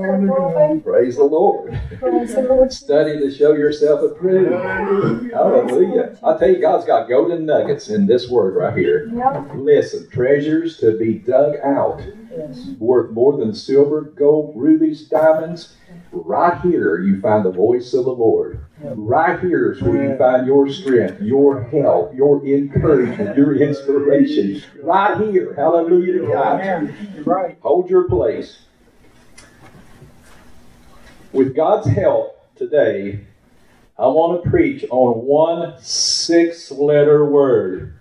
Praise the Lord. Study to show yourself approved. Hallelujah. I tell you, God's got golden nuggets in this word right here. Listen, treasures to be dug out, worth more than silver, gold, rubies, diamonds. Right here you find the voice of the Lord. Right here is where you find your strength, your help, your encouragement, your inspiration. Right here. Hallelujah to God. Hold your place. With God's help today, I want to preach on one 6-letter word.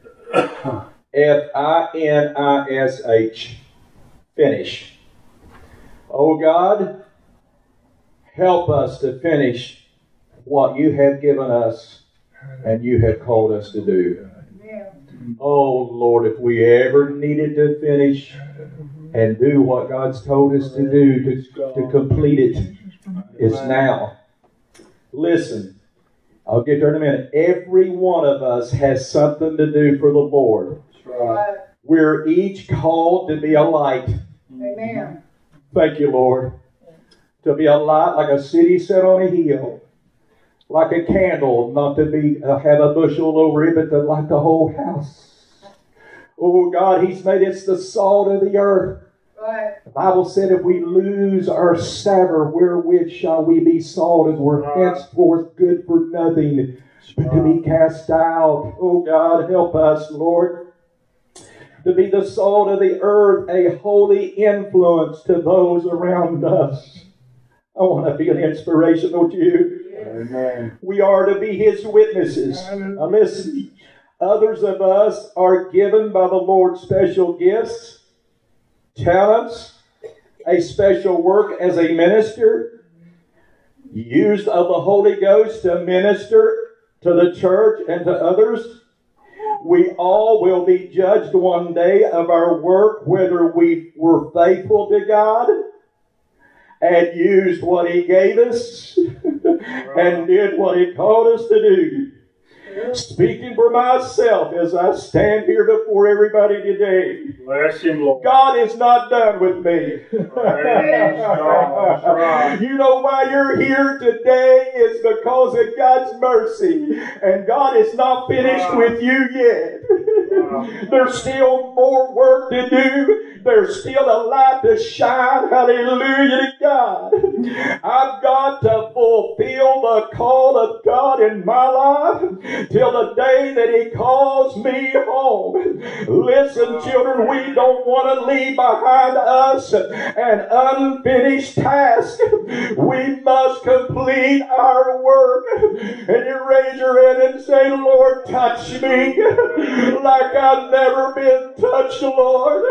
F-I-N-I-S-H. Finish. Oh God, help us to finish what you have given us and you have called us to do. Oh Lord, if we ever needed to finish and do what God's told us to do, to complete it, it's now. Listen, I'll get there in a minute. Every one of us has something to do for the Lord. We're each called to be a light. Amen. Thank you, Lord. To be a light like a city set on a hill. Like a candle, not to be have a bushel over it, but to light the whole house. Oh God, He's made us the salt of the earth. Right. The Bible said if we lose our savor, wherewith shall we be salted? We're henceforth good for nothing, but to be cast out. Oh God, help us, Lord. To be the salt of the earth, a holy influence to those around us. I want to be an inspiration, don't you? Amen. We are to be His witnesses. Now listen, others of us are given by the Lord special gifts, talents, a special work as a minister, used of the Holy Ghost to minister to the church and to others. We all will be judged one day of our work, whether we were faithful to God and used what He gave us and did what He called us to do. Speaking for myself as I stand here before everybody today. Bless Him, Lord. God is not done with me. You know why you're here today is because of God's mercy. And God is not finished with you yet. There's still more work to do. There's still a light to shine. Hallelujah to God. I've got to fulfill the call of God in my life till the day that He calls me home. Listen, children, we don't want to leave behind us an unfinished task. We must complete our work. And you raise your hand and say, Lord, touch me like I've never been touched, Lord.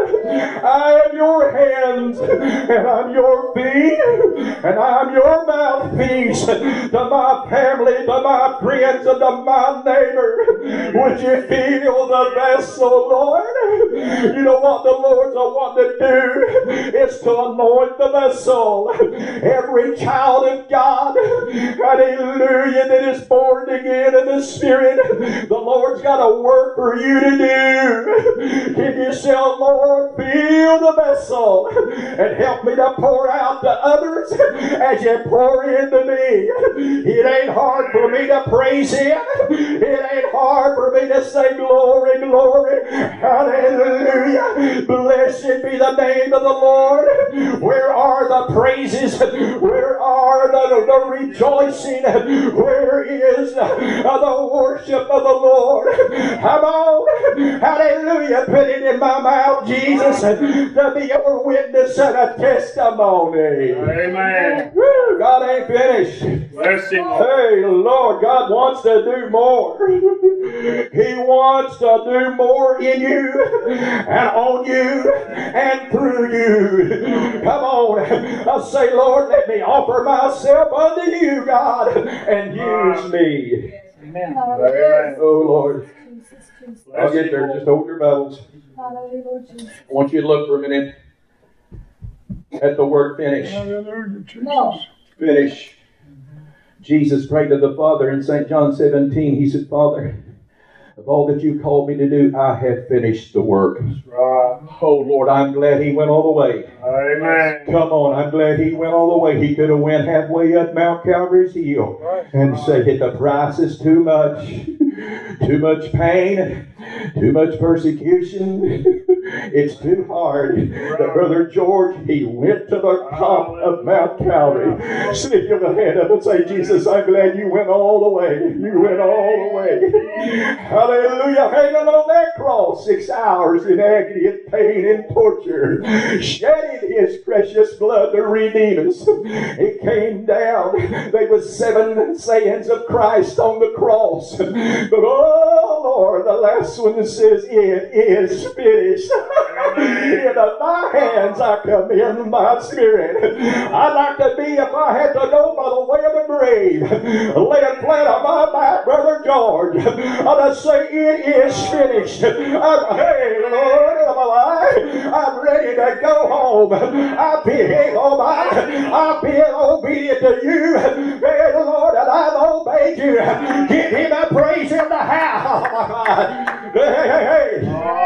I am your hands, and I'm your feet, and I'm your mouthpiece to my family, to my friends, and to my neighbor. Would you feel the vessel, Lord? You know what the Lord's wanting to do is to anoint the vessel. Every child of God, hallelujah, that is born again in the Spirit, the Lord's got a work for you to do. Can you say, Lord, fill the vessel and help me to pour out to others as you pour into me. It ain't hard for me to praise Him. It ain't hard for me to say glory, glory, hallelujah. Blessed be the name of the Lord. Where are the praises? Where are the rejoicing? Where is the worship of the Lord? Come on, hallelujah. Put it in my mouth, Jesus, to be your witness and a testimony. Amen. Woo, God ain't finished. Bless Him. Hey, Lord, God wants to do more. He wants to do more in you and on you and through you. Come on. I'll say, Lord, let me offer myself unto you, God, and use me. Amen. Oh, Lord. I'll get there. Just hold your Bibles. I want you to look for a minute at the word finish. Finish. Jesus prayed to the Father in St. John 17. He said, Father, of all that you called me to do, I have finished the work. Right. Oh Lord, I'm glad He went all the way. Amen. Come on, I'm glad He went all the way. He could have went halfway up Mount Calvary's hill and said that the price is too much. Too much pain, too much persecution. It's too hard. But Brother George, he went to the top of Mount Calvary. Slip your hand up and say, Jesus, I'm glad you went all the way. You went all the way. Hallelujah. Hanging on that cross 6 hours in agony and pain and torture, shedding His precious blood to redeem us. He came down. There was 7 sayings of Christ on the cross. But oh Lord, the last one says, it is finished. Into my hands I commend my spirit. I'd like to be, if I had to go by the way of the grave, laying flat on my back, Brother George, I'd say, it is finished. Hey Lord, I'm ready to go home. I'm being obedient to you. Hey Lord, and I've obeyed you. Give Him a praise in the house. Oh my God. Hey.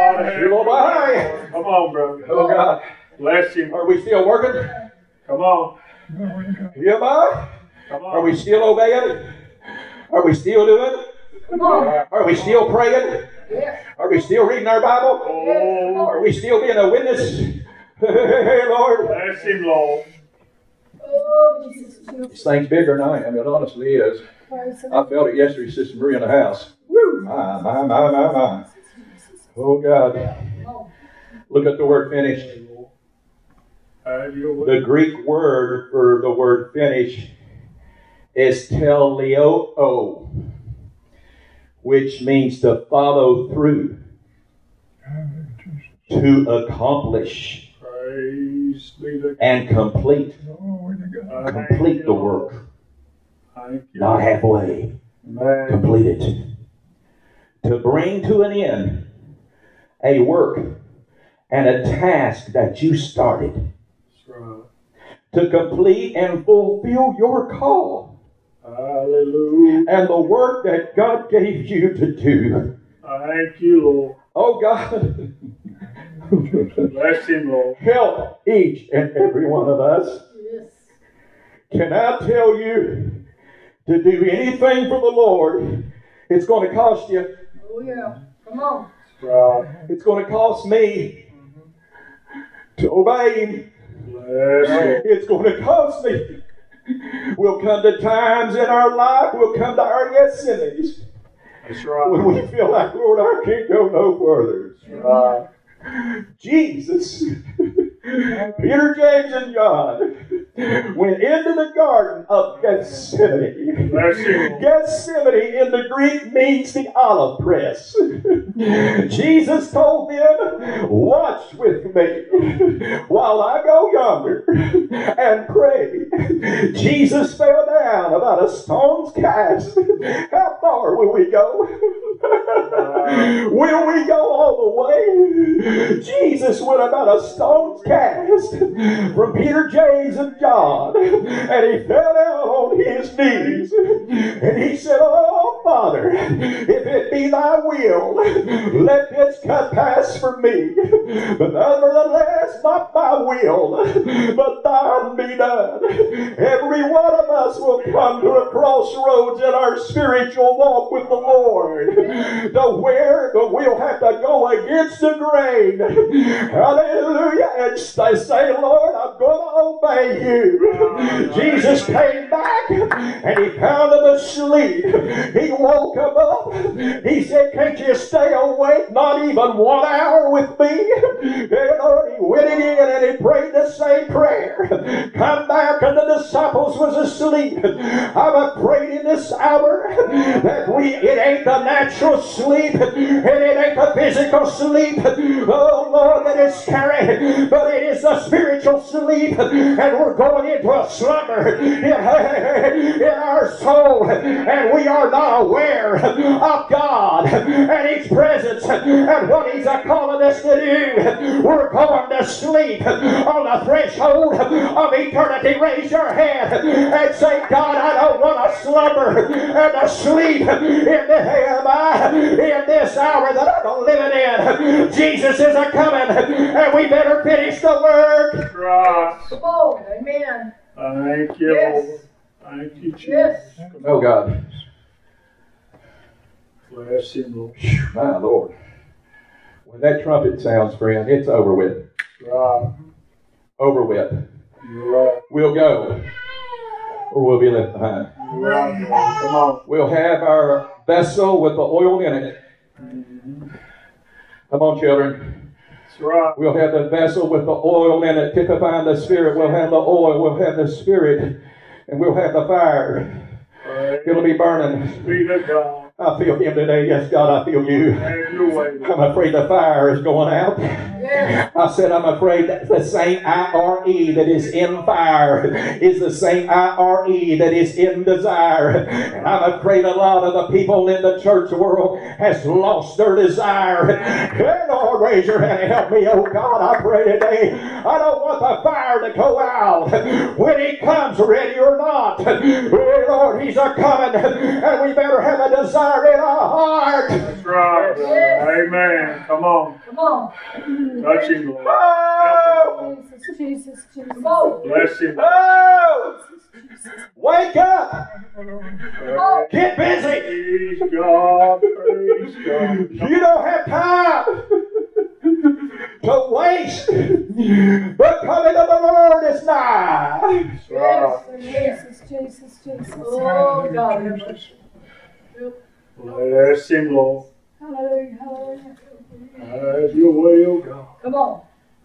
Come on, brother. Oh God. Bless you. Are we still working? Come on. Am I? Come on. Are we still obeying? Are we still doing? Come on. Are we still praying? Yes. Are we still reading our Bible? Oh, Are we still being a witness? Hey, Lord. bless Him, Lord. Oh, Jesus. This thing's bigger than I am. It honestly is. I felt it yesterday, Sister Maria in the house. Woo! My. Oh, God. Look at the word finished. The Greek word for the word finish is teleoo, which means to follow through, to accomplish, Praise be to and complete. God. Complete the work. Thank you. Not halfway. Amen. Complete it. To bring to an end a work and a task that you started. That's right. To complete and fulfill your call. Hallelujah. And the work that God gave you to do. Thank you, Lord. Oh God. Bless Him, Lord. Help each and every one of us. Yes. Can I tell you, to do anything for the Lord, it's going to cost you. Oh, yeah. Come on. Right. It's going to cost me to obey Him. Bless Him. It's going to cost me. We'll come to times in our life, we'll come to our Gethsemanes, That's when right. we feel like, Lord, I can't go no further. Right. Jesus, Peter, James, and John went into the Garden of Gethsemane. Bless Him. Gethsemane in the Greek means the olive press. Jesus told them, watch with me while I go yonder and pray. Jesus fell down about a stone's cast. How far will we go? Will we go all the way? Jesus went about a stone's cast from Peter, James, and John, and He fell down on His knees, and He said, oh, Father, if it be Thy will, let this cup pass from me. But nevertheless, not my will, but Thine be done. Every one of us will come to a crossroads in our spiritual walk with the Lord, to where we'll have to go against the grain. Hallelujah. And say, Lord, I'm going to obey You. Jesus came back and He found them asleep. He woke them up. He said, can't you stay awake not even 1 hour with me? And Lord, He went again and He prayed the same prayer. Come back, and the disciples was asleep. I'm afraid in this hour that it ain't the natural sleep and it ain't the physical sleep. Oh Lord, that is scary, but it is the spiritual sleep, and we're going into a slumber in our soul, and we are not aware of God and His presence and what He's calling us to do. We're going to sleep on the threshold of eternity. Raise your hand and say, God, I don't want to slumber and to sleep in this hour that I'm living in. Jesus is a-coming, and we better finish the work. Right. Come on. Amen. Thank you, Yes. Lord. Thank you, Jesus. Yes. Oh, God. Bless him, Lord. My Lord. When that trumpet sounds, friend, it's over with. Right. Over with. You're right. We'll go, or we'll be left behind. You're right, Lord. Come on. We'll have our vessel with the oil in it. Come on, children. That's right. We'll have the vessel with the oil in it, typifying the Spirit. We'll have the oil, we'll have the Spirit, and we'll have the fire. It'll be burning. Be to God. I feel Him today. Yes, God, I feel you. Have your way, I'm Lord. afraid the fire is going out. Yes. I said, I'm afraid that the same I-R-E that is in fire is the same I-R-E that is in desire. And I'm afraid a lot of the people in the church world has lost their desire. Hey, Lord, raise your hand and help me. Oh, God, I pray today. I don't want the fire to go out when He comes, ready or not. Oh, Lord, He's a-coming, and we better have a desire in our heart. That's right, Lord. Yes. Amen. Come on. Come on. Touch him, Lord. Oh! Jesus, Jesus, Jesus. Come on. Bless him. Oh! Wake up! Oh. Get busy! Praise God. Praise God. You don't have time to waste. The coming of the Lord is nigh. That's right. Yes. Jesus, Jesus, Jesus. Oh, God. Bless him, Lord. Hallelujah, hallelujah. Have your way, oh God. Come on.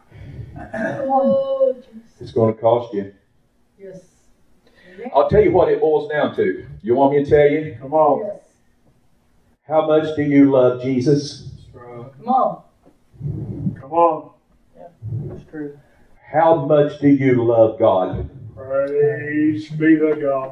Oh, Jesus. It's going to cost you. Yes. I'll tell you what it boils down to. You want me to tell you? Come on. Yes. How much do you love Jesus? That's right. Come on. Come on. That's true. How much do you love God? Praise be to God.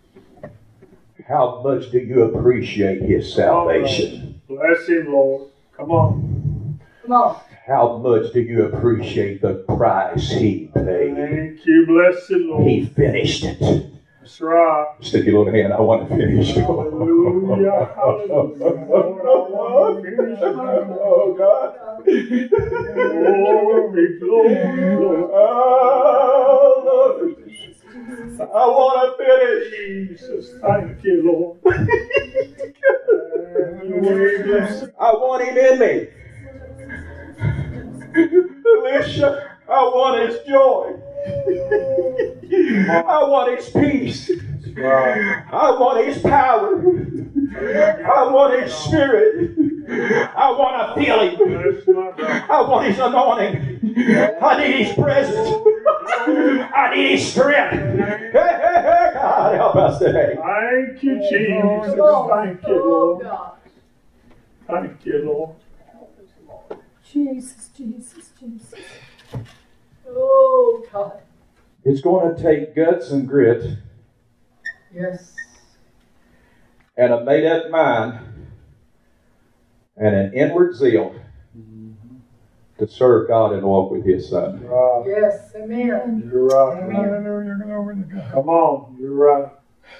How much do you appreciate His salvation? Bless him, Lord. Come on. Come on. How much do you appreciate the price He paid? Thank you, blessed Lord. He finished it. That's right. Stick your little hand. I want to finish. Hallelujah. Hallelujah. Lord, I finish mine. Oh, God. Glory, glory, glory. Oh, Lord. I want to finish. Jesus, thank you, Lord. Have your way, blessed. I want Him in me. Alicia, I want His joy. I want His peace. Right. I want His power. I want His Spirit. I want to feel Him. That's my God. I want His anointing. I need His presence. I need His strength. Hey, hey, hey, God, help us today. Thank you, Jesus. Come on. Thank you, Oh, Lord. God. Thank you, Lord. Jesus, Jesus, Jesus. Oh, God. It's going to take guts and grit Yes. and a made-up mind and an inward zeal to serve God and walk with His Son. Right. Yes. Amen. You're right. Amen. Come on. You're right.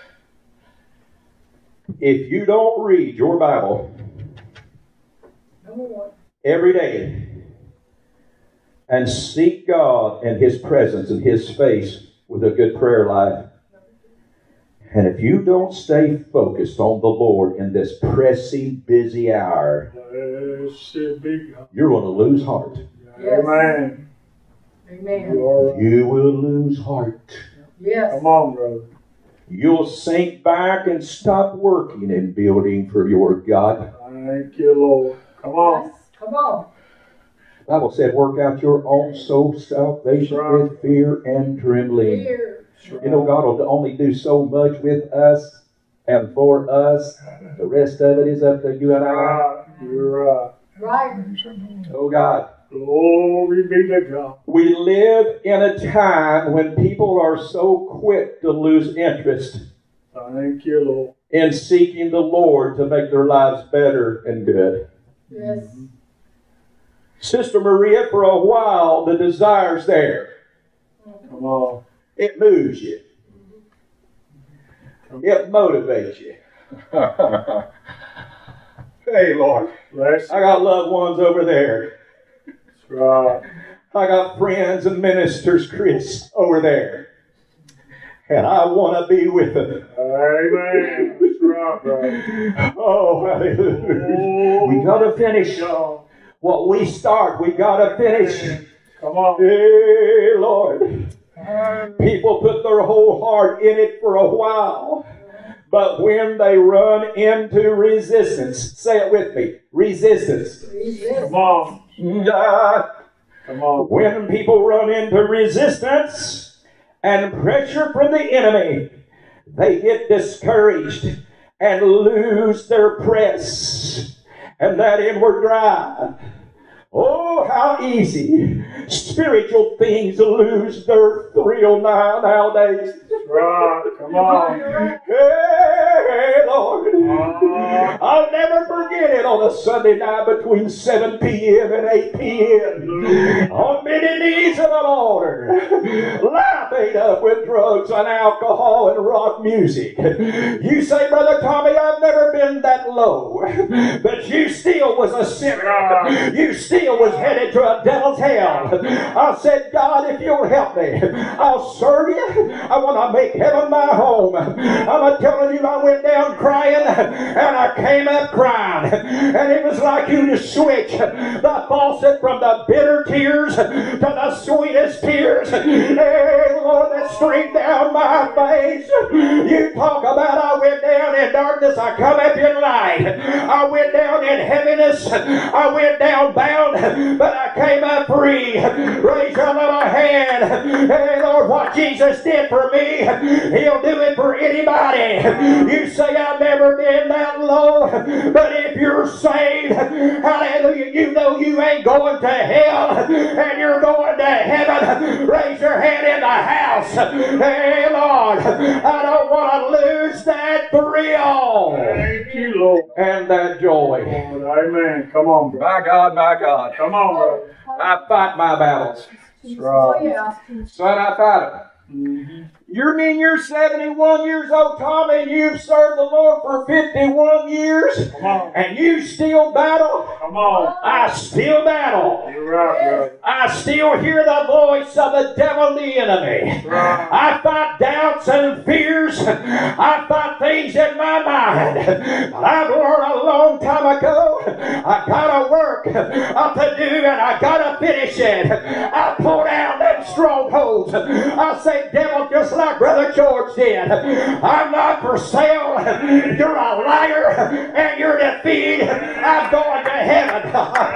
If you don't read your Bible Number one. every day and seek God and His presence and His face with a good prayer life, and if you don't stay focused on the Lord in this pressing, busy hour, Blessed be God. you're going to lose heart. Yes. Amen. Amen. You are right. You will lose heart. Yes. Come on, brother. You'll sink back and stop working and building for your God. Thank you, Lord. Come on. Yes. Come on. The Bible said, work out your own soul salvation with fear and trembling. Here. You know, God will only do so much with us and for us. The rest of it is up to you and I. Right. You're right. Right. Oh, God. Glory be to God. We live in a time when people are so quick to lose interest Thank you, Lord. in seeking the Lord to make their lives better and good. Yes. Sister Maria, for a while, the desire's there. Come on. It moves you. It motivates you. Hey, Lord. Bless I you. got loved ones over there. That's right. I got friends and ministers, Chris, over there. And I want to be with them. Amen. That's right, brother. Oh, hallelujah. Oh, We got to finish God. what we start. We got to finish. Come on. Hey, Lord. People put their whole heart in it for a while. But when they run into resistance, say it with me, resistance. Come on. Come on. When people run into resistance and pressure from the enemy, they get discouraged and lose their press and that inward drive. Oh, how easy spiritual things lose their thrill nowadays. That's right. Come on. Hey, Lord. Ah. I'll never forget it on a Sunday night between 7 p.m. and 8 p.m. On many knees at an altar, life ate up with drugs and alcohol and rock music. You say, Brother Tommy, I've never been that low, but you still was a sinner. You still was headed to a devil's hell. I said, God, if you'll help me, I'll serve you. I want to make heaven my home. I'm telling you, I went down crying and I came up crying. And it was like you to switch the faucet from the bitter tears to the sweetest tears. Hey, Lord, that streamed down my face. You talk about I went down in darkness, I come up in light. I went down in heaviness, I went down bound, but I came up free. Raise your little hand. Hey, Lord, what Jesus did for me, He'll do it for anybody. You say I've never been that low, but if you're saved, hallelujah, you know you ain't going to hell and you're going to heaven. Raise your hand in the house. Hey, Lord, I don't want to lose that thrill Thank you, Lord. and that joy. Lord, amen. Come on, brother. My God, my God. Come on, brother. I fight my battles. That's Oh, right. yeah. Son, I fight them. Mm-hmm. You mean you're 71 years old, Tom, and you've served the Lord for 51 years? Come on. And you still battle? Come on. I still battle. You're right, brother. I still hear the voice of the devil, the enemy. Right. I fight doubts and fears. I fight things in my mind. But I've learned a long time ago, I gotta work to do and I gotta finish it. I pull down them strongholds. I say, devil, just like Brother George did, I'm not for sale. You're a liar and you're defeated. I'm going to heaven.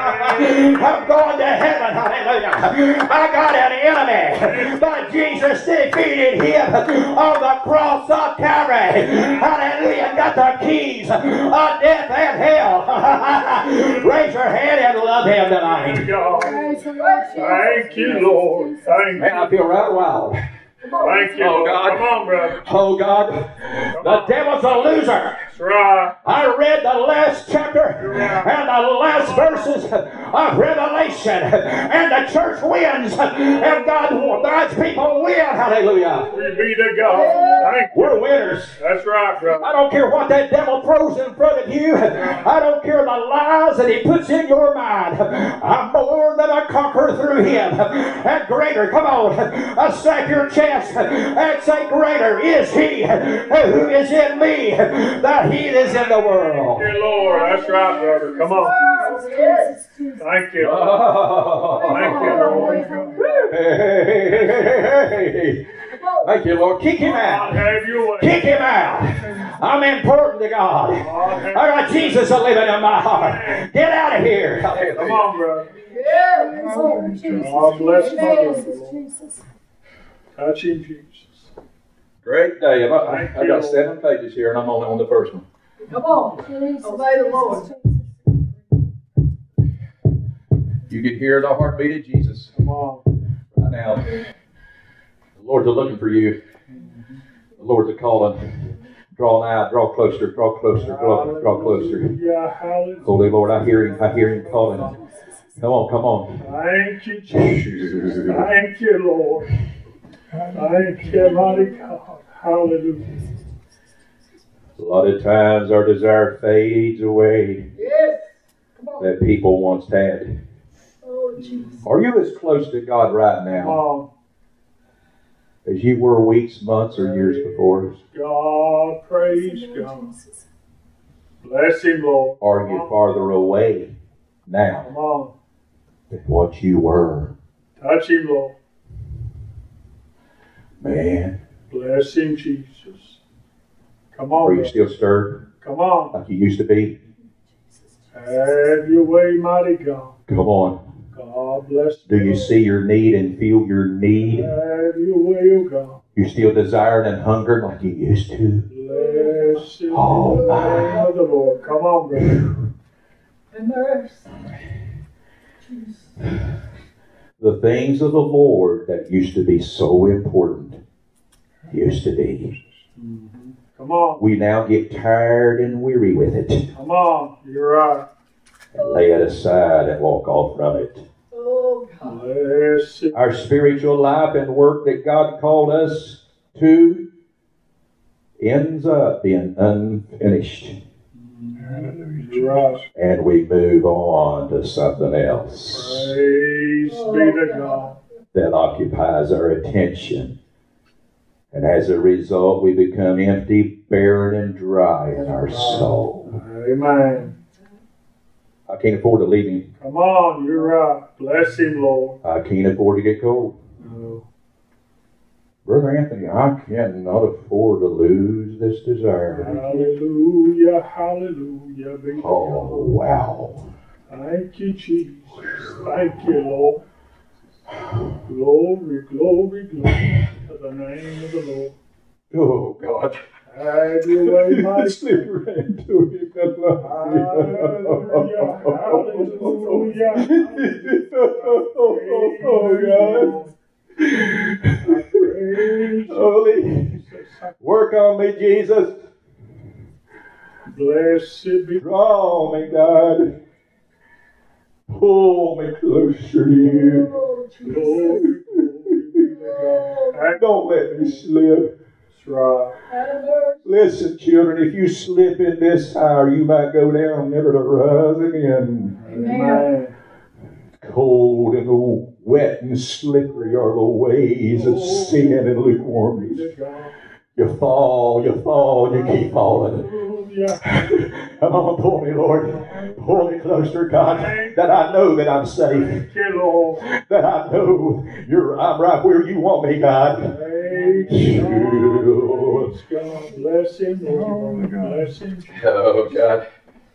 I'm going to heaven. Hallelujah. I got an enemy, but Jesus defeated him on the cross of Calvary. Hallelujah. Got the keys of death and hell. Raise your hand and love him tonight. Thank God. Praise the Lord. Thank you, Lord. Thank Man, I you. feel right wild. Thank you, Oh, Lord. God. Come on, brother. Oh God, the devil's a loser. That's right. I read the last chapter and the last verses of Revelation, and the church wins, and God's people win. Hallelujah. We be to God. Thank you. We're winners. That's right, brother. I don't care what that devil throws in front of you. I don't care the lies that he puts in your mind. I'm more than a conqueror through him. And greater, come on, slap your chest and say, greater is he who is in me than he is in the world. Thank you, Lord. That's right, brother. Come on. Yes. Thank you. Oh. Thank you, Lord. Hey. Thank you, Lord. Kick him God out. have your way. Kick him out. I'm important to God. I got Jesus living in my heart. Get out of here. Come on, brother. Yeah. God bless Mother. Touch him, Jesus. Great day. I Thank you, got Lord. 7 pages here, and I'm only on the first one. Come on. Obey the Lord. You can hear the heartbeat of Jesus Come on. right now. The Lord's looking for you. The Lord's calling. Draw nigh, draw closer, draw closer, draw closer. Hallelujah. Hallelujah. Holy Lord, I hear him calling. Come on, come on. Thank you, Jesus. Thank you, Lord. Thank you, mighty God. Hallelujah. A lot of times our desire fades away Yes. Come on. that people once had. Oh, Jesus. Are you as close to God right Come now on. as you were weeks, months, or years before? God, praise God. Bless Him, Lord. Are you farther away now Come on. than what you were? Touch Him, Lord. Man, Bless Him, Jesus. Come are on. you still stirred Come on. like you used to be? Have your way, mighty God. Come on. God bless Do you see your need and feel your need? Have your way, O God. You still desiring and hungering like you used to? Bless the Oh, name my. of the Lord. Come on, brother. And mercy. Jesus. The things of the Lord that used to be so important used to be. Come on. We now get tired and weary with it Come on. You're right. and lay it aside and walk off from it. Oh, God. Bless it. Our spiritual life and work that God called us to ends up being unfinished. You're right. And we move on to something else Praise be to God. that occupies our attention. And as a result, we become empty, barren, and dry in our soul. Amen. I can't afford to leave him. Come on. You're right. Bless Him, Lord. I can't afford to get cold. No. Brother Anthony, I cannot afford to lose this desire. Hallelujah. Hallelujah. Be to Oh, God. wow. Thank you, Jesus. Thank you, Lord. Glory, glory, glory to the name of the Lord. Oh, God. Have your way, mighty Slip your hand to him. God love Hallelujah, hallelujah. Oh, God. I praise you, Holy, Jesus. work on me, Jesus. Blessed be Draw me, God. Pull me closer to you. Oh, Jesus. glory, glory be to God. And don't let me slip. That's right. And mercy. Listen, children, if you slip in this hour, you might go down never to rise again. Amen. Cold and wet and slippery are the ways of sin and Be lukewarmness. to God. You fall, you keep falling. Hallelujah. Come on, pull me, Lord. Pull me closer, God, that I know that I'm safe. Thank you, Lord. That I know I'm right where you want me, God. Praise God. Praise God. Bless Him, Lord. Bless Him. Oh, God.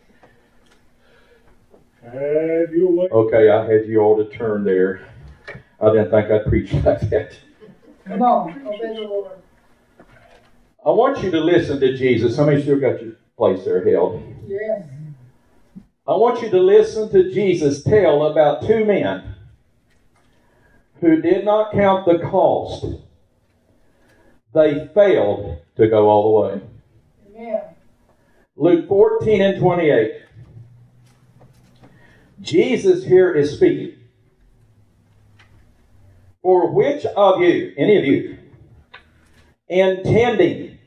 Have your way. Okay, I had you all to turn there. I didn't think I'd preach like that. Come on. Obey the Lord. I want you to listen to Jesus. How many still got your place there held? Yes. I want you to listen to Jesus tell about two men who did not count the cost. They failed to go all the way. Amen. Luke 14 and 28. Jesus here is speaking. For which of you, any of you, intending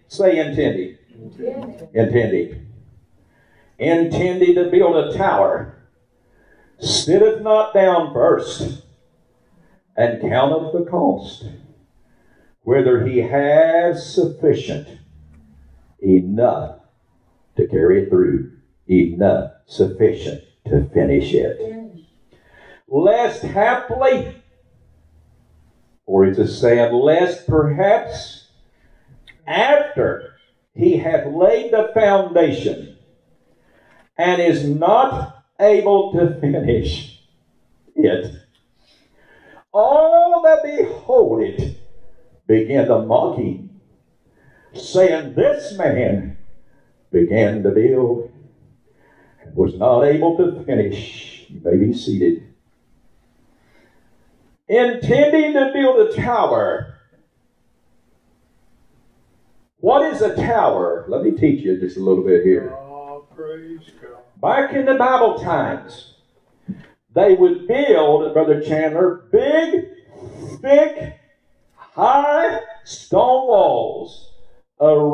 to build a tower, sitteth not down first, and counteth the cost, whether he has enough to carry it through, sufficient to finish it. Lest haply, or it's a saying, lest perhaps after he hath laid the foundation and is not able to finish it, all that behold it began to mock him, saying, this man began to build and was not able to finish. You may be seated. Intending to build a tower. What is a tower? Let me teach you just a little bit here. Oh, praise God. Back in the Bible times, they would build, Brother Chandler, big, thick, high stone walls around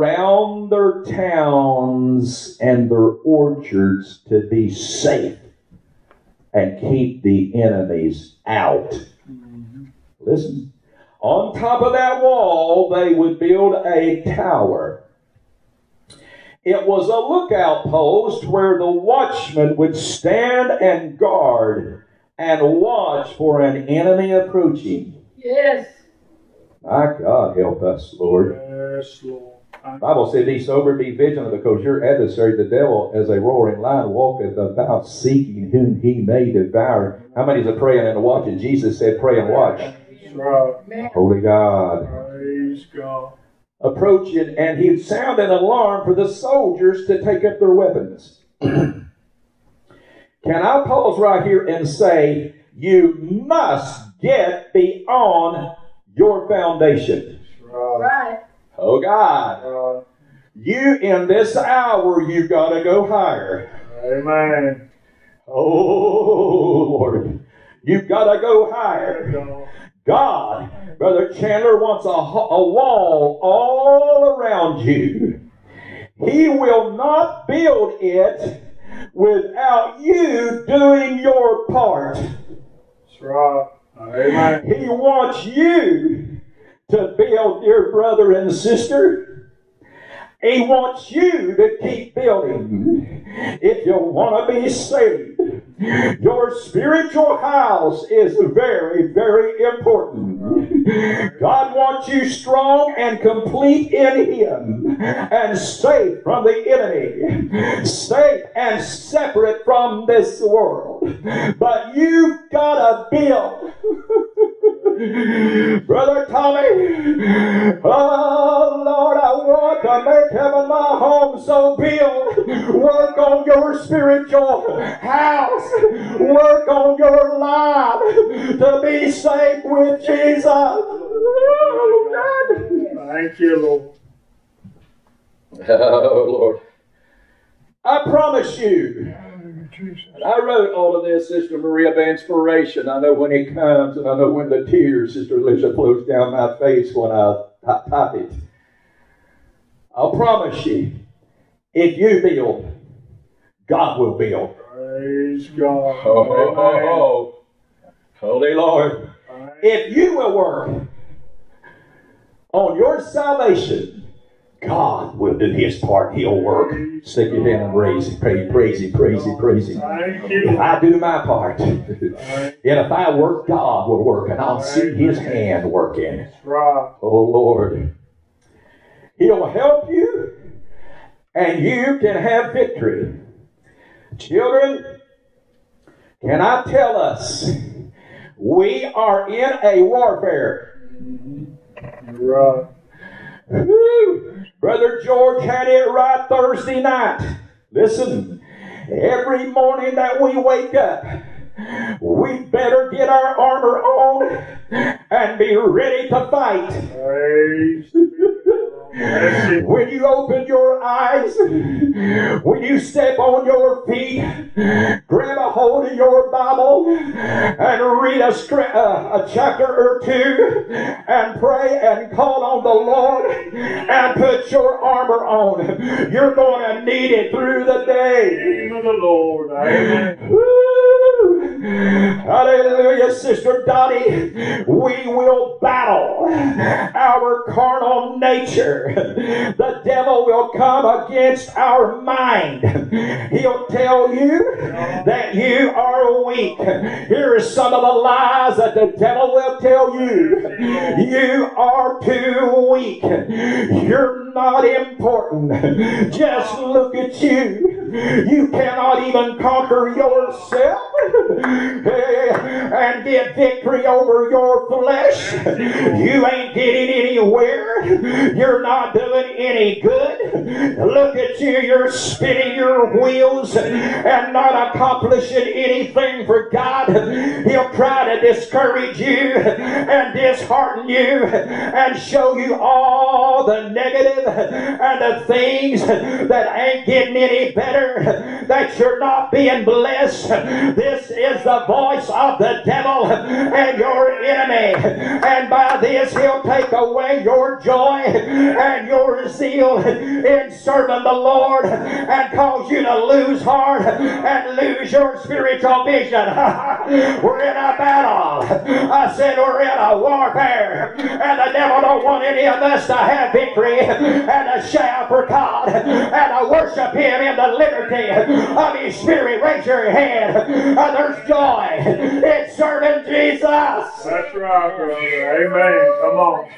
on their towns and their orchards to be safe and keep the enemies out. Listen. On top of that wall, they would build a tower. It was a lookout post where the watchman would stand and guard and watch for an enemy approaching. Yes. My God, help us, Lord. Yes, Lord. The Bible said, be sober, be vigilant, because your adversary, the devil, as a roaring lion, walketh about seeking whom he may devour. How many is a praying and a watching? Jesus said, pray and watch. That's right. Amen. Holy God. Praise God. Approaching, and he'd sound an alarm for the soldiers to take up their weapons. Can I pause right here and say, you must get beyond your foundation. That's right. Right. Oh God. Right. You in this hour, you got to go higher. Amen. Oh Lord. You've got to go higher. God, Brother Chandler wants a wall all around you. He will not build it without you doing your part. That's right. Amen. He wants you to build, dear brother and sister. He wants you to keep building. If you want to be saved, your spiritual house is very, very important. God wants you strong and complete in Him and safe from the enemy, safe and separate from this world. But you gotta build. Brother Tommy, oh Lord, I want to make heaven my home, so build. Work on your spiritual house. Work on your life to be safe with Jesus. Oh, God. Thank you, Lord. Oh, Lord. I promise you. And I wrote all of this, Sister Maria, by inspiration. I know when it comes, and I know when the tears, Sister Alicia, flows down my face when I type it. I'll promise you, if you build, God will build. Praise God. Oh, Holy Lord. If you will work on your salvation, God will do His part. He'll work. Stick your hand and raise Him. Praise Him, praise Him, praise Him. If I do my part, and if I work, God will work, and I'll see His hand working. Right. Oh, Lord. He'll help you, and you can have victory. Children, can I tell us, we are in a warfare. Right. Woo. Brother George had it right Thursday night. Listen, every morning that we wake up, we better get our armor on and be ready to fight. Praise. When you open your eyes, when you step on your feet, grab a hold of your Bible and read a chapter or two and pray and call on the Lord and put your armor on. You're going to need it through the day. Name of the Lord. Amen. Woo! Hallelujah, Sister Dottie. We will battle our carnal nature. The devil will come against our mind. He'll tell you that you are weak. Here are some of the lies that the devil will tell you. You are too weak. You're not important. Just look at you. You cannot even conquer yourself and get victory over your flesh. You ain't getting anywhere. You're not doing any good. Look at you. You're spinning your wheels and not accomplishing anything for God. He'll try to discourage you and dishearten you and show you all the negative and the things that ain't getting any better. consider that you're not being blessed, this is the voice of the devil and your enemy. And by this, he'll take away your joy and your zeal in serving the Lord and cause you to lose heart and lose your spiritual vision. We're in a battle. I said we're in a warfare, and the devil don't want any of us to have victory and to shout for God and to worship Him in the liberty of His Spirit. Raise your hand. There's joy in serving Jesus. That's right, brother. Amen. Come on.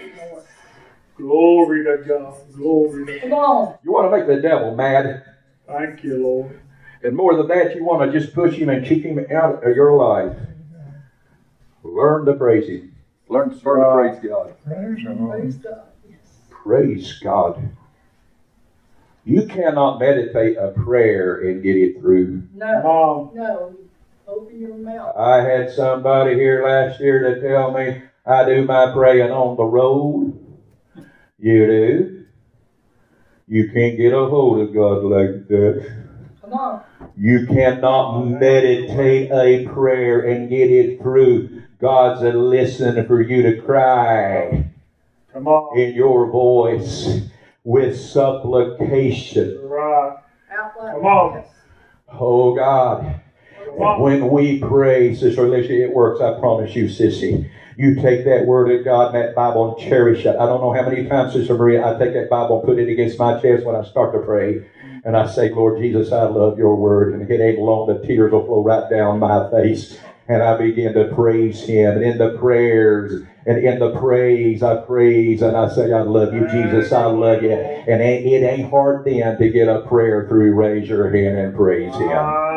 Glory to God. Glory to Come God. on. You want to make the devil mad, Thank you, Lord. and more than that, you want to just push him and kick him out of your life. Learn to praise Him. Learn to praise God. Praise God. Yes. Praise God. You cannot meditate a prayer and get it through. Come No. on. No. Open your mouth. I had somebody here last year to tell me I do my praying on the road. You do? You can't get a hold of God like that. Come on. You cannot meditate a prayer and get it through. God's a listening for you to cry Come on. in your voice with supplication. Right. Out loud. Come on. Yes. Oh God. Come on. When we pray, Sister Alicia, it works, I promise you, sissy. You take that word of God and that Bible and cherish it. I don't know how many times, Sister Maria, I take that Bible and put it against my chest when I start to pray. And I say, Lord Jesus, I love your word. And it ain't long, the tears will flow right down my face. And I begin to praise Him. And in the prayers and in the praise, I praise and I say, I love you, Jesus, I love you. And it ain't hard then to get a prayer through. Raise your hand and praise Him.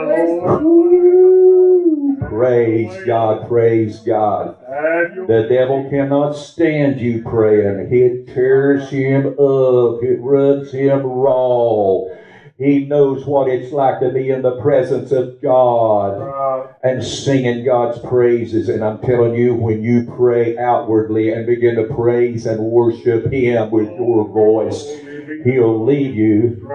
Praise God, praise God. The devil cannot stand you praying. It tears him up. It rubs him raw. He knows what it's like to be in the presence of God and singing God's praises. And I'm telling you, when you pray outwardly and begin to praise and worship Him with your voice, He'll lead you.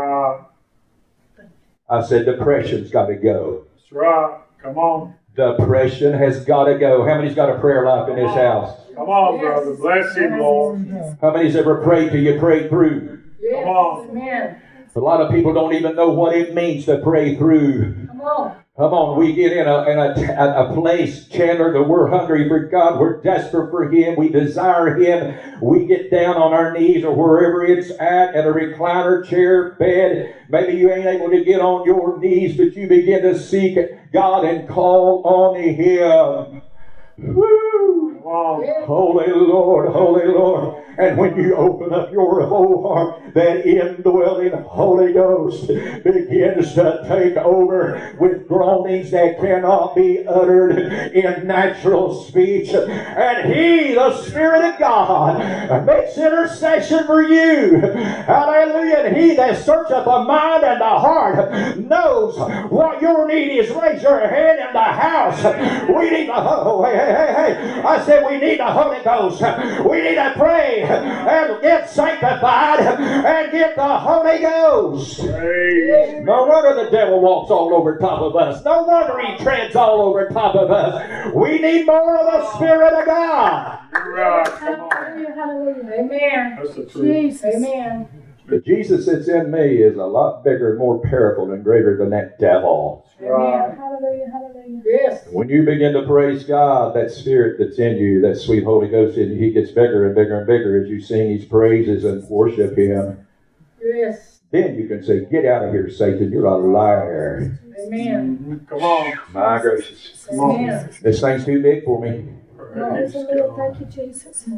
I said, depression's got to go. That's right. Come on. Depression has got to go. How many's got a prayer life in this house? Come on, brother. Bless Him, Lord. How many's ever prayed till you prayed through? Yes. Come on. Amen. A lot of people don't even know what it means to pray through. Come on. Come on, we get in a place, Chandler, that we're hungry for God. We're desperate for Him. We desire Him. We get down on our knees or wherever it's at a recliner chair, bed. Maybe you ain't able to get on your knees, but you begin to seek God and call on Him. Woo! Come on. Yes. Holy Lord, Holy Lord. And when you open up your whole heart, that indwelling Holy Ghost begins to take over with groanings that cannot be uttered in natural speech. And He, the Spirit of God, makes intercession for you. Hallelujah. And He that searcheth the mind and the heart knows what your need is. Raise your hand in the house. We need the I said we need the Holy Ghost. We need to pray and get sanctified and get the Holy Ghost. Praise. No wonder the devil walks all over top of us. No wonder he treads all over top of us. We need more of the Spirit of God. You're right. Come on. Hallelujah. Hallelujah. Amen. That's the truth. Jesus. Amen. The Jesus that's in me is a lot bigger and more powerful and greater than that devil. Right. Hallelujah. Hallelujah. Yes. When you begin to praise God, that Spirit that's in you, that sweet Holy Ghost in you, He gets bigger and bigger and bigger as you sing His praises and worship Him. Yes. Then you can say, get out of here, Satan, you're a liar. Amen. Come on. My gracious. Come on. Amen. This thing's too big for me. Praise Hallelujah. God. Thank you, Jesus.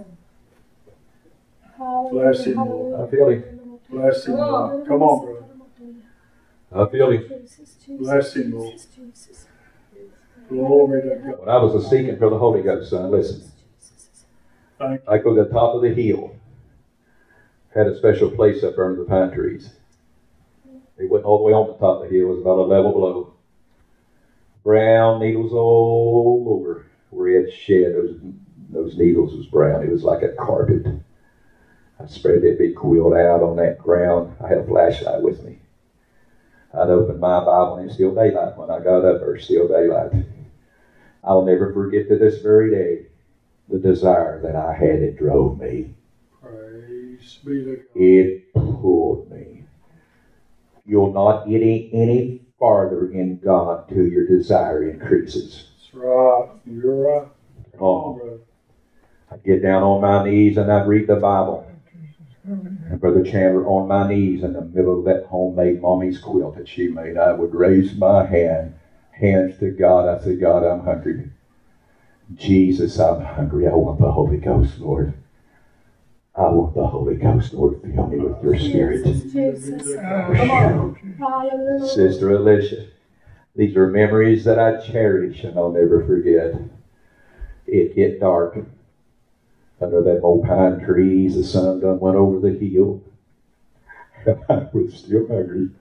Bless Him, Hallelujah. I feel Him. Bless Him, Lord. Come on, brother. I feel Him. Jesus, Jesus, Bless Him, Lord. Jesus, Jesus. Glory to God. When I was a seeking for the Holy Ghost, son, listen. Thank I go to the top of the hill. Had a special place up under the pine trees. It went all the way on the top of the hill. It was about a level below. Brown needles all over where he had shed. Those needles was brown. It was like a carpet. I spread that big quilt out on that ground. I had a flashlight with me. I'd open my Bible and it's still daylight. When I got up, there's still daylight. I'll never forget to this very day the desire that I had. It drove me. Praise be to God. It pulled me. You'll not get any farther in God till your desire increases. That's right. You're right. Come on, Oh, brother. I'd get down on my knees and I'd read the Bible. And Brother Chandler, on my knees in the middle of that homemade mommy's quilt that she made, I would raise my hands to God. I said, God, I'm hungry. Jesus, I'm hungry. I want the Holy Ghost, Lord. I want the Holy Ghost, Lord. Fill me with your Spirit. Jesus. Come on. Hallelujah. Sister Alicia, these are memories that I cherish and I'll never forget. It get dark. Under them old pine trees, the sun done went over the hill. And I was still hungry.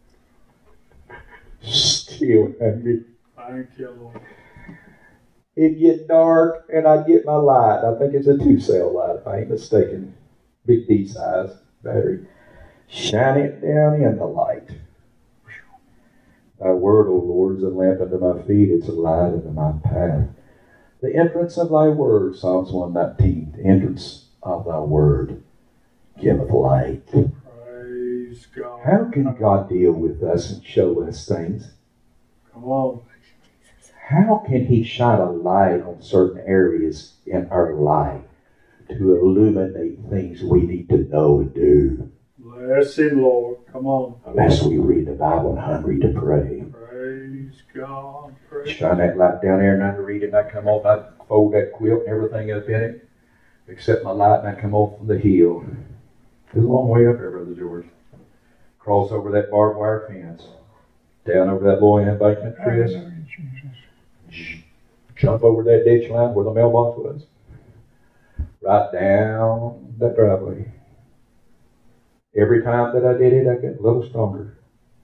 Still hungry. Thank you, Lord. It'd get dark and I'd get my light. I think it's a 2-cell light, if I ain't mistaken. Big D size battery. Shine it down in the light. Thy word, O Lord, is a lamp unto my feet, it's a light unto my path. The entrance of thy word, Psalms 119, the entrance of thy word giveth light. Praise God. How can God deal with us and show us things? Come on. How can he shine a light on certain areas in our life to illuminate things we need to know and do? Bless him, Lord. Come on. Unless we read the Bible and hungry to pray. Praise God. Praise Shine that light down there and I'd read it and I'd come off, I'd fold that quilt and everything up in it, except my light, and I'd come off the hill. It's a long way up there, Brother George. Cross over that barbed wire fence, down over that low embankment, Chris. Jump over that ditch line where the mailbox was. Right down that driveway. Every time that I did it, I got a little stronger.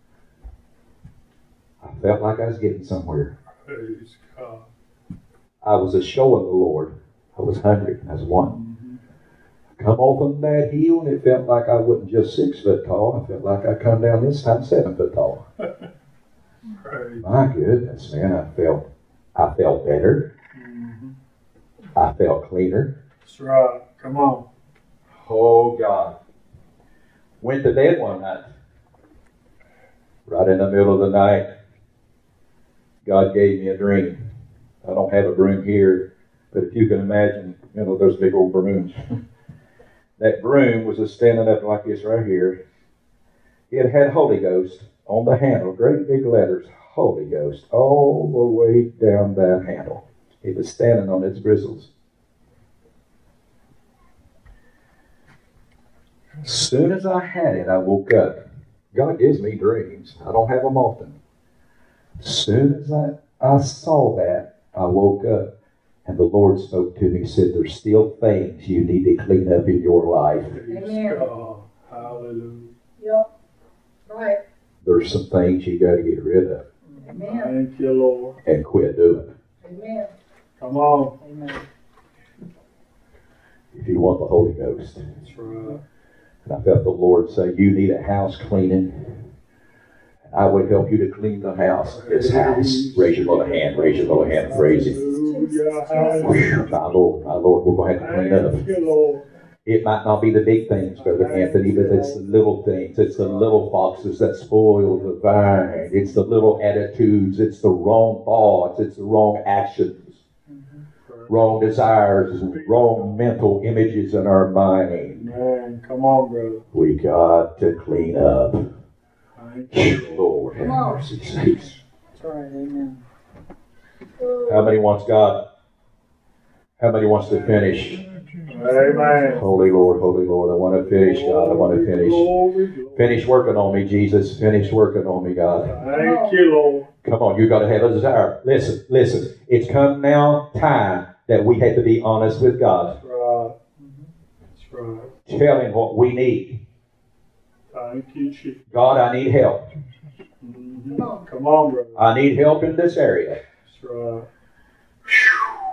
I felt like I was getting somewhere. Praise God. I was a show of the Lord. I was hungry. I was one. I come off of that hill and it felt like I wasn't just 6 foot tall. I felt like I come down this time 7 foot tall. Praise. My goodness, man, I felt better. I felt cleaner. That's right. Come on. Oh God. Went to bed one night. Right in the middle of the night, God gave me a dream. I don't have a broom here, but if you can imagine, those big old brooms. That broom was just standing up like this right here. It had Holy Ghost on the handle, great big letters, Holy Ghost, all the way down that handle. It was standing on its bristles. As soon as I had it, I woke up. God gives me dreams. I don't have them often. As soon as I saw that, I woke up and the Lord spoke to me and said, there's still things you need to clean up in your life. Praise God. Hallelujah. Yep. Right. There's some things you got to get rid of Amen. Thank you, Lord. and quit doing. Amen. Come on. Amen. If you want the Holy Ghost. That's right. And I felt the Lord say, you need a house cleaning. I would help you to clean the house, this house. Raise your little hand, raise your little hand and praise Him. Hallelujah. Hallelujah. My Lord, we're going to have to clean up. Thank you, Lord. It might not be the big things, Brother Anthony, but it's the little things. It's the little foxes that spoil the vine. It's the little attitudes. It's the wrong thoughts. It's the wrong actions. Wrong desires. Wrong mental images in our mind. Man, come on, brother. We got to clean up. Thank you, Lord. Lord have mercy sakes. That's right. Amen. How many wants God? How many wants to finish? Amen. Holy Lord, I want to finish, God. I want to finish. Glory, glory. Finish working on me, Jesus. Finish working on me, God. Thank you, Lord. Come on, you got to have a desire. Listen. It's come now time that we have to be honest with God. That's right. That's right. Tell Him what we need. Thank you, Chief. God, I need help. Come on, brother. I need help in this area. That's right.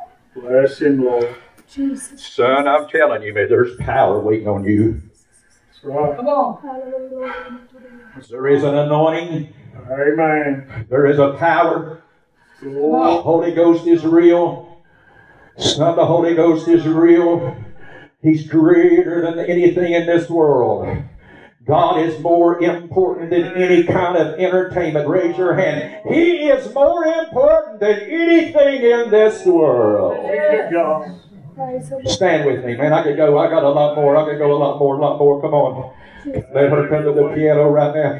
Bless Him, Lord. Jesus. Son, I'm telling you, man, there's power waiting on you. That's right. Come on. Hallelujah. There is an anointing. Amen. There is a power. The Glory. Holy Ghost is real. Son, the Holy Ghost is real. He's greater than anything in this world. God is more important than any kind of entertainment. Raise your hand. He is more important than anything in this world. Thank you, God. Stand with me, man. I could go. I got a lot more. I could go a lot more. Come on. Let her come to the piano right now.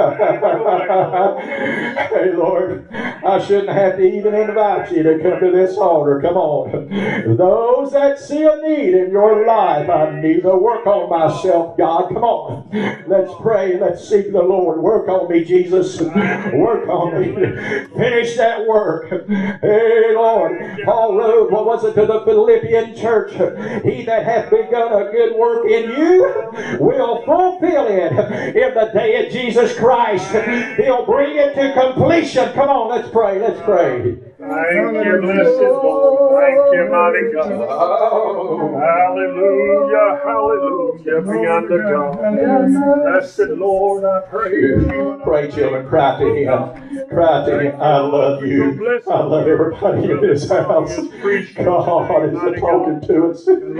Hey, Lord, I shouldn't have to even invite you to come to this altar. Come on. Those that see a need in your life, I need to work on myself, God. Come on. Let's pray. Let's seek the Lord. Work on me, Jesus. Work on me. Finish that work. Hey, Lord. Paul wrote, what was it, to the Philippian church? He that hath begun a good work in you will fulfill it in the day of Jesus Christ. He'll bring it to completion. Come on, let's pray. Let's pray. Thank you, blessed Lord. Thank you, mighty God. Hallelujah, hallelujah, be unto God. Blessed Lord, I praise you. Pray, children. Cry to Him. Cry to Him. I love you. I love everybody in this house. God is talking to us.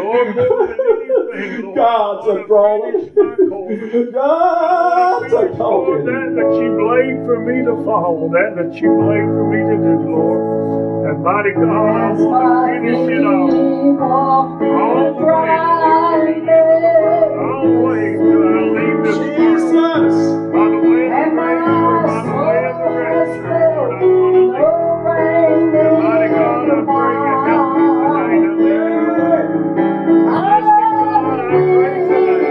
God's a drawing. God's a talking. That you laid for me to follow, that you laid for me to do, Lord. And mighty God, I want to finish it all. Always till I leave this world. By the way of the grave, by the way of the rapture, Lord, I want to leave. And mighty God, I pray you help me tonight. Blessed God, I pray tonight.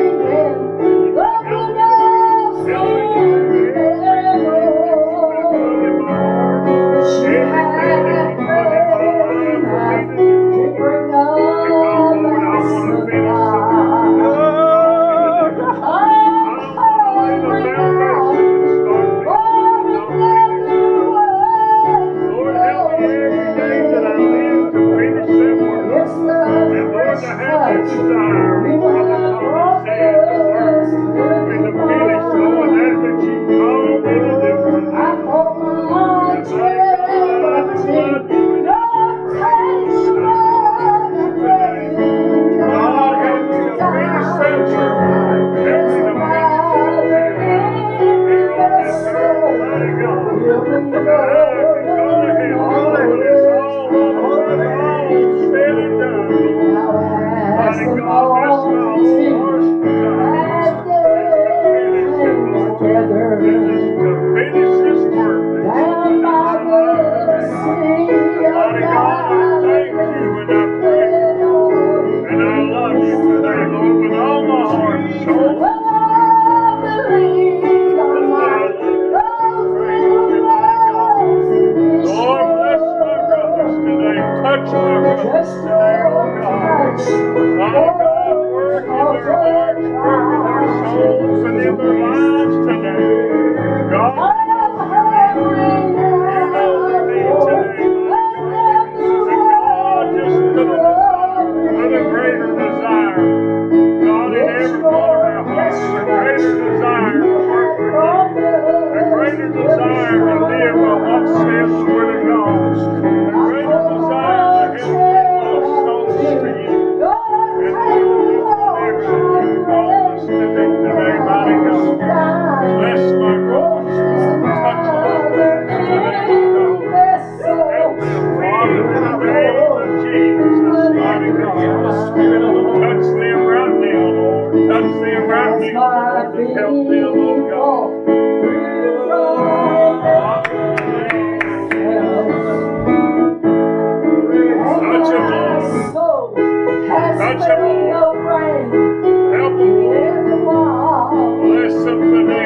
Touch them, Lord. Help them, Lord. Bless them today.